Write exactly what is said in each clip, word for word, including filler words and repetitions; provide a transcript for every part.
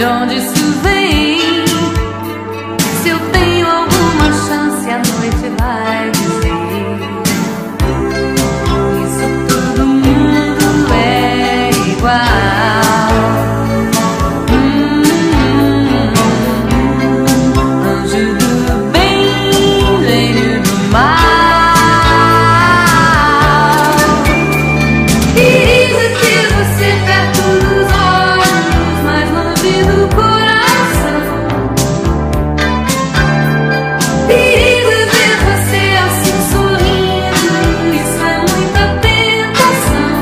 De onde isso vem? Se eu tenho alguma chance, a noite vai dizer. Isso todo mundo é igual. hum, Anjo do bem, gênio do mal. Perigo que você perto dos olhos, mais longe do coração. Perigo ver você assim sorrindo, isso é muita tentação.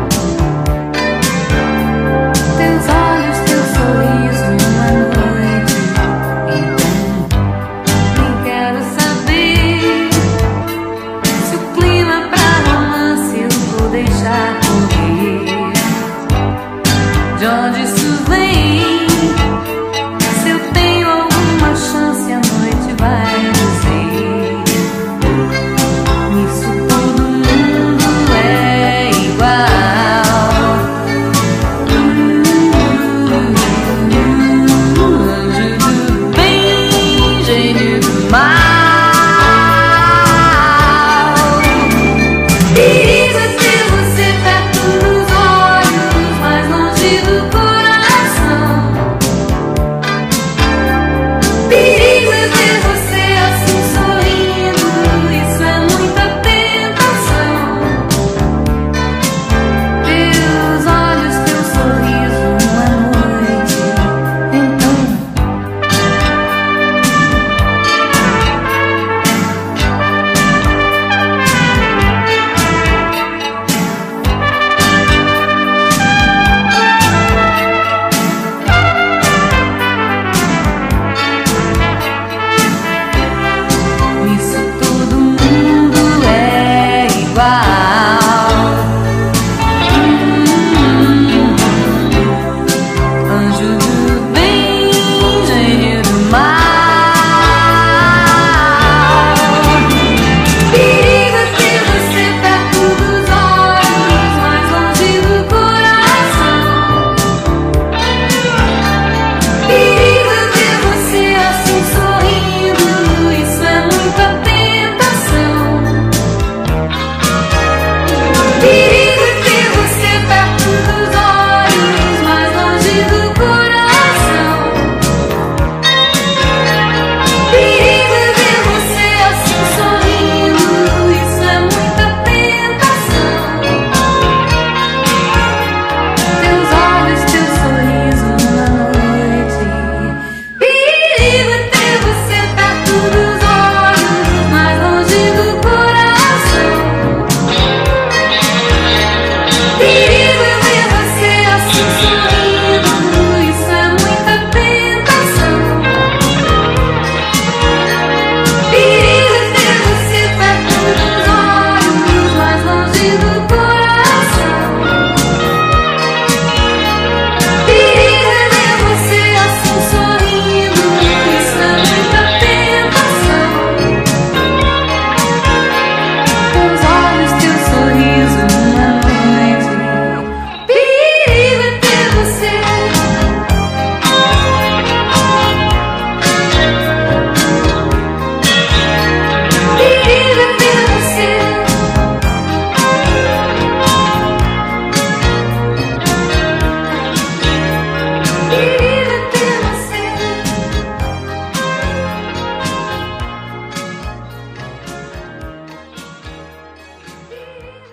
Teus olhos, teu sorriso uma noite. Então, nem quero saber se o clima pra romance eu vou deixar correr. De onde isso vem? Se eu tenho alguma chance,